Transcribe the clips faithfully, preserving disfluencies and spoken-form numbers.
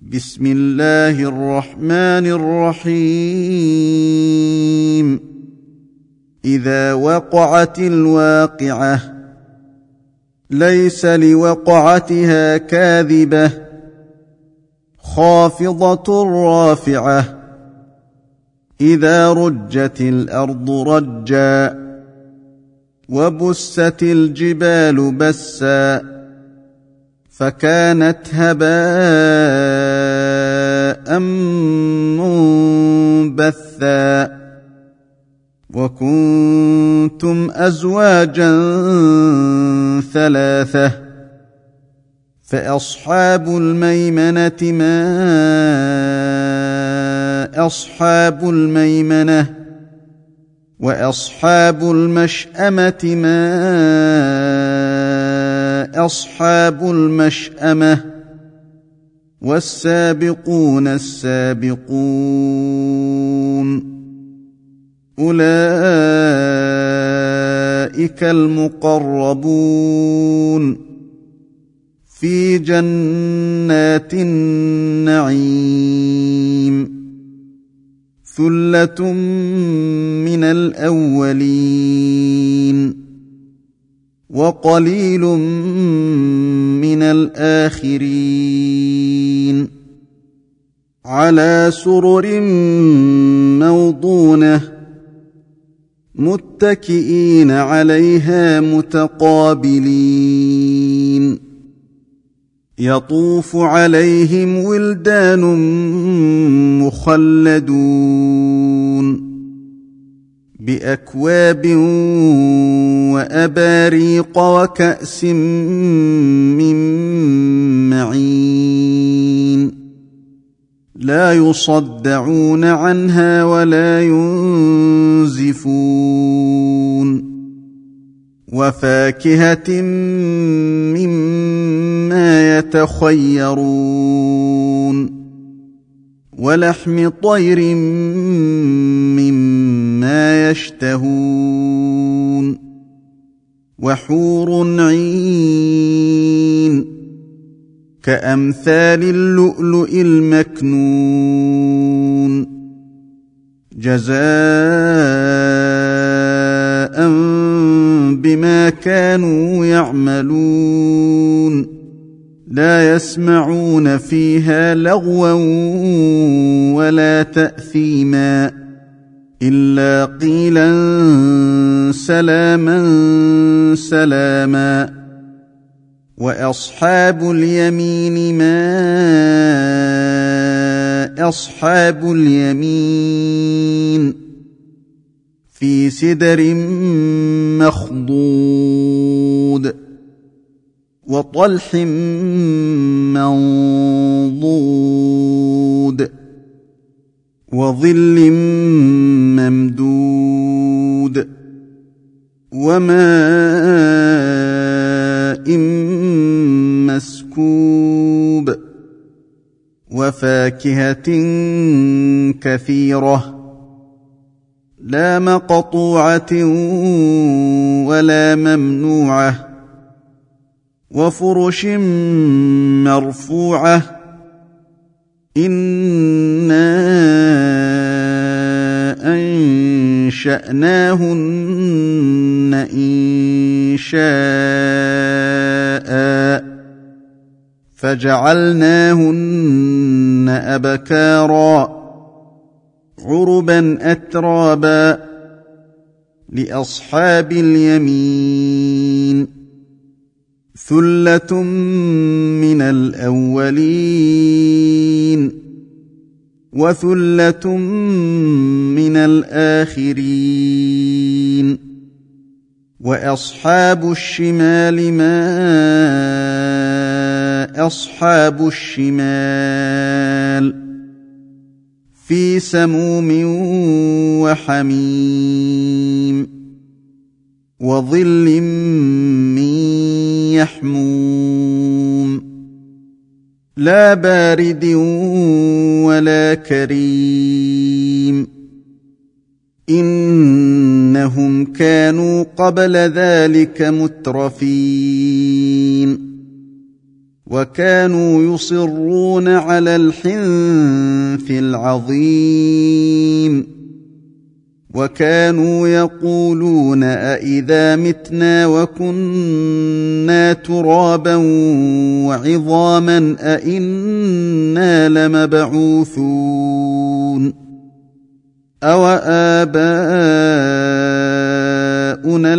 بسم الله الرحمن الرحيم. إذا وقعت الواقعة ليس لوقعتها كاذبة خافضة رافعة إذا رجت الأرض رجا وبست الجبال بسا فكانت هباء منبثا وكنتم أزواجا ثلاثة فأصحاب الميمنة ما أصحاب الميمنة وأصحاب المشأمة ما أصحاب المشأمة والسابقون السابقون أولئك المقربون في جنات النعيم ثلة من الأولين وقليل من الآخرين على سرر موضونة متكئين عليها متقابلين يطوف عليهم ولدان مخلدون بأكواب وأباريق وكأس من معين لا يصدعون عنها ولا ينزفون وفاكهة مما يتخيرون ولحم طير مما يشتهون وحور عين كأمثال اللؤلؤ المكنون جزاء بما كانوا يعملون لا يسمعون فيها لغوا ولا تأثيما إلا قيلا سلاما سلاما وأصحاب اليمين ما أصحاب اليمين في سدر مخضود وطلح منضود وظل ممدود وماء مسكوب وفاكهة كثيرة لا مقطوعة ولا ممنوعة وفرش مرفوعة إنا أنشأناهن إنشاء فجعلناهن أبكارا عربا أترابا لأصحاب اليمين ثلة من الأولين وثلة من الآخرين وأصحاب الشمال ما أصحاب الشمال في سموم وحميم وظل من يحموم لا بارد ولا كريم إنهم كانوا قبل ذلك مترفين وكانوا يصرون على الحنث العظيم وكانوا يقولون أإذا متنا وكنا ترابا وعظاما أإنا لمبعوثون أوآباؤنا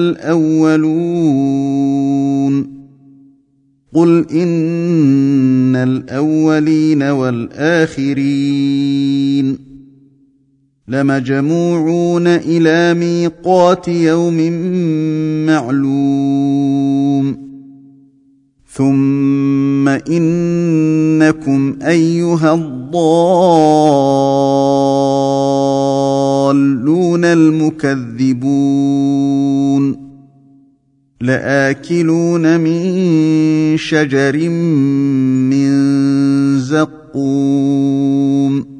الأولون قل إن الأولين والآخرين لمجموعون إلى ميقات يوم معلوم ثم إنكم أيها الضالون المكذبون لآكلون من شجر من زقوم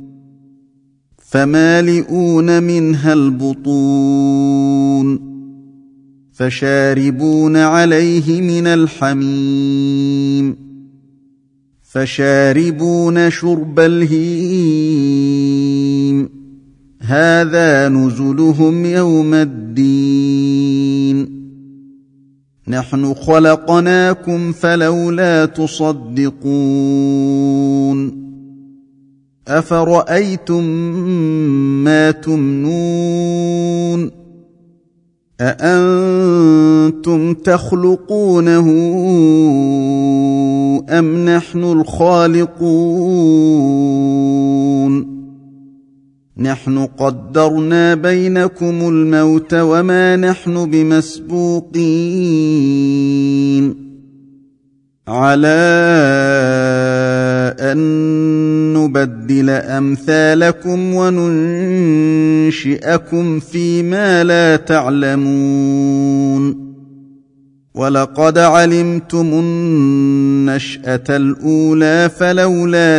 فمالئون منها البطون فشاربون عليه من الحميم فشاربون شرب الهيم هذا نزلهم يوم الدين نحن خلقناكم فلولا تصدقون أفرأيتم ما تمنون أأنتم تخلقونه أم نحن الخالقون نحن قدرنا بينكم الموت وما نحن بمسبوقين على أن نبدل أمثالكم وننشئكم فيما لا تعلمون ولقد علمتم النشأة الأولى فلولا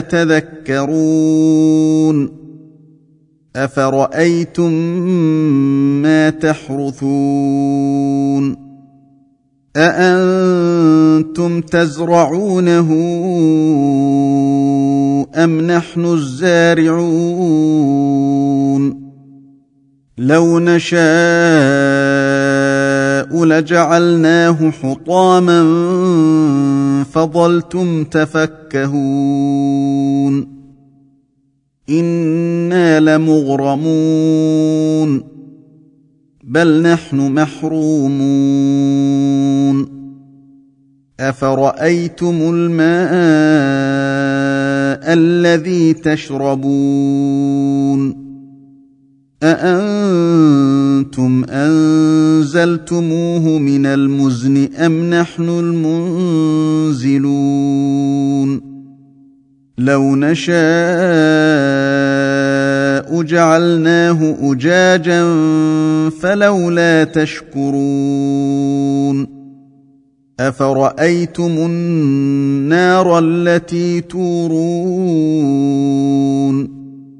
تذكرون أفرأيتم ما تحرثون أأنتم تزرعونه أم نحن الزارعون لو نشاء لجعلناه حطاما فظلتم تفكهون إنا لمغرمون بل نحن محرومون أفرأيتم الماء الذي تشربون أأنتم أنزلتموه من المزن أم نحن المنزلون لو نشاء جعلناه أجاجا فلولا تشكرون أفرأيتم النار التي تورون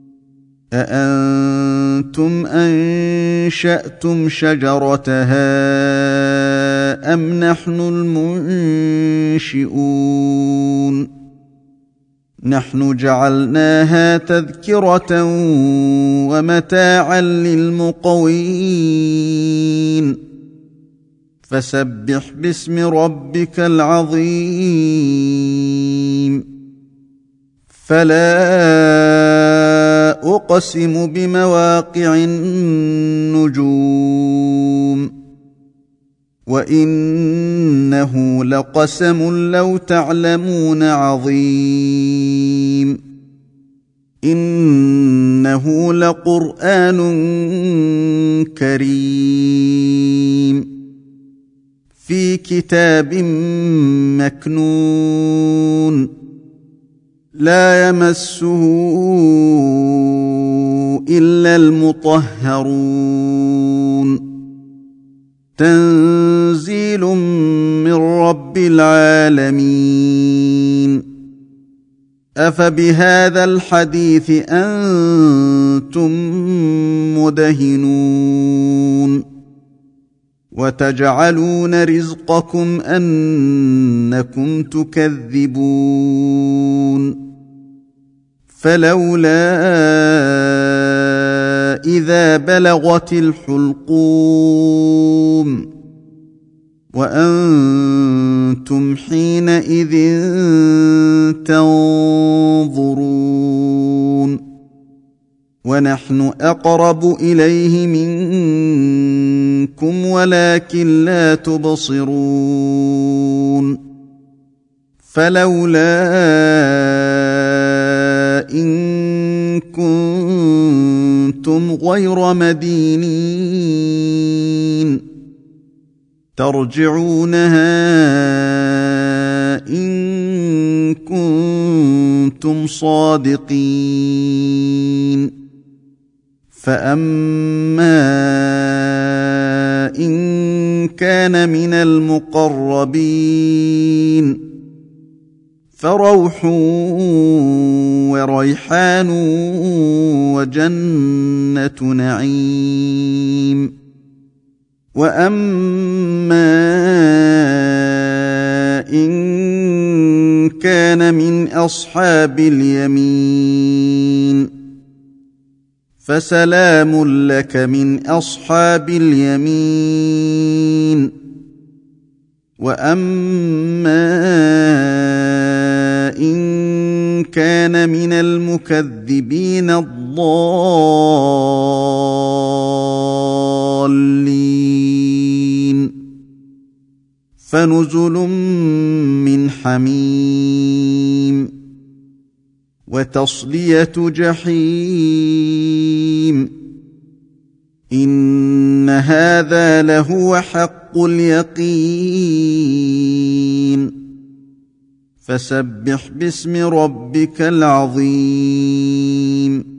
أأنتم أنشأتم شجرتها أم نحن المنشئون نحن جعلناها تذكرة ومتاعا للمقوين فسبح باسم ربك العظيم فلا أقسم بمواقع النجوم وإنه لقسم لو تعلمون عظيم إنه لقرآن كريم في كتاب مكنون لا يمسه إلا المطهرون تنزيل من رب العالمين أفبهذا الحديث أنتم مدهنون وتجعلون رزقكم أنكم تكذبون فلولا إذا بلغت الحلقوم وأنتم حينئذ تنظرون ونحن أقرب إليه منكم ولكن لا تبصرون فلولا إن كنتم غير مدينين ترجعونها إن كنتم صادقين فأما إن كان من المقربين فروح وريحان وجنة نعيم وأما إن كان من أصحاب اليمين فسلام لك من أصحاب اليمين وأما إن كان من المكذبين الضالين فنزل من حميم وتصلية جحيم إن هذا لهو حق اليقين فسبح باسم ربك العظيم